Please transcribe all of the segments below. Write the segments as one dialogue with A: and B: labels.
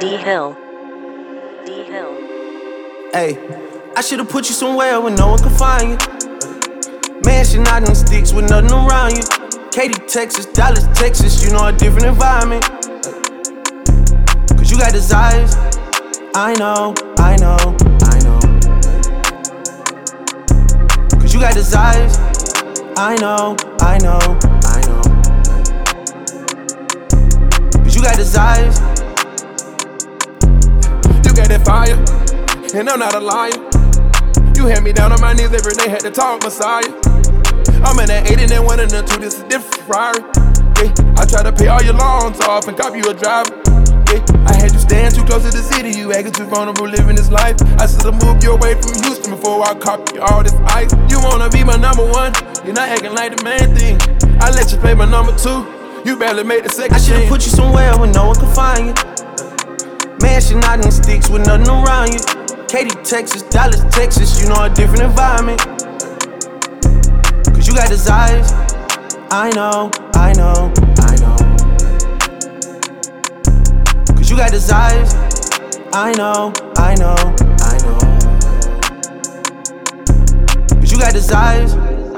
A: D-Hill. D-Hill.
B: Hey, I should've put you somewhere where no one could find you. Mansion out in the sticks with nothing around you. Katy, Texas, Dallas, Texas, you know a different environment. Cause you got desires. I know. Cause you got desires. I know. Cause you got desires.
C: You got that fire, and I'm not a liar. You had me down on my knees every day, had to talk Messiah. I'm in that 8 and that 1 and that 2, this is different Ferrari. Yeah, I try to pay all your loans off and cop you a driver. Yeah, I had you staying too close to the city, you acting too vulnerable living this life. I should've moved you away from Houston before I cop you all this ice. You wanna be my number one, you're not acting like the main thing. I let you play my number 2, you barely made the second.
B: I should've put you somewhere where no one could find you. Mansion out in the sticks with nothing around you. Katy, Texas, Dallas, Texas, you know a different environment. Cause you got desires. I know. Cause you got desires. I know. Cause you got desires.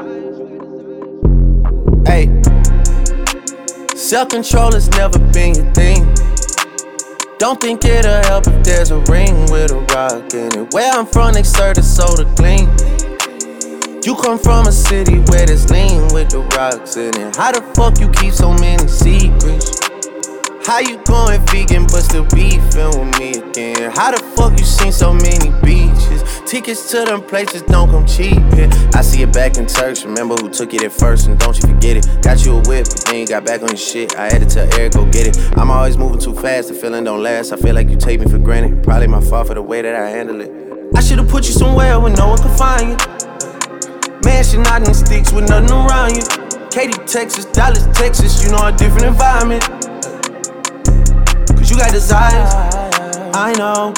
B: Hey, self-control has never been your thing. Don't think it'll help if there's a ring with a rock in it. Where I'm from, they serve the soda clean. You come from a city where there's lean with the rocks in it. How the fuck you keep so many secrets? How you going vegan but still beefing with me again? How the fuck you seen so many beaches? Tickets to them places don't come cheap here. I see it back in Turks, remember who took it at first and don't you forget it. Got you a whip, but then you got back on your shit. I had to tell Eric, go get it. I'm always moving too fast, the feeling don't last. I feel like you take me for granted, probably my fault for the way that I handle it. I should've put you somewhere where no one could find you. Mansion out in the sticks with nothing around you. Katy, Texas, Dallas, Texas, you know a different environment. Cause you got desires. I know.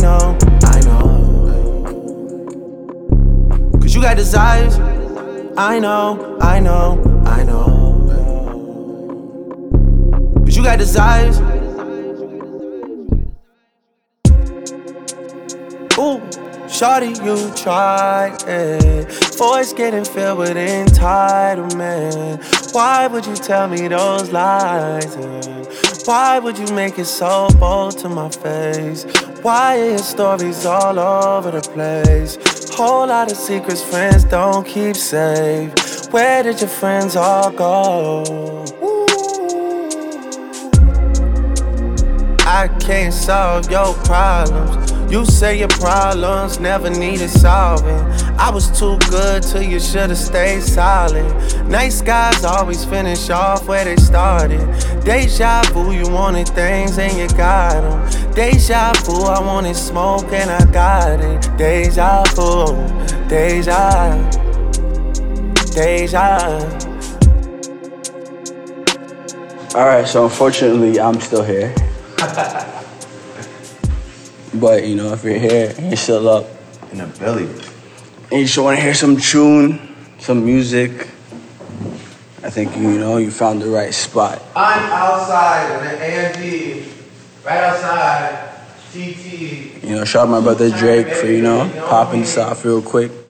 B: Cause you got desires. I know. Cause you got desires. Ooh, shawty, you try it. Voice getting filled with entitlement. Why would you tell me those lies? And why would you make it so bold to my face? Why are your stories all over the place? Whole lot of secrets friends don't keep safe. Where did your friends all go? Ooh. I can't solve your problems. You say your problems never needed solving. I was too good till you should've stayed silent. Nice guys always finish off where they started. Deja vu, you wanted things and you got them. Deja vu, I wanted smoke and I got it. Deja vu, deja.
D: Alright, so unfortunately I'm still here. But, you know, if you're here and you're still up
E: in the belly
D: and you just want to hear some tune, some music, I think, you found the right spot.
E: I'm outside with an AMG, right outside, TT.
D: Shout out my brother Drake for, popping this off real quick.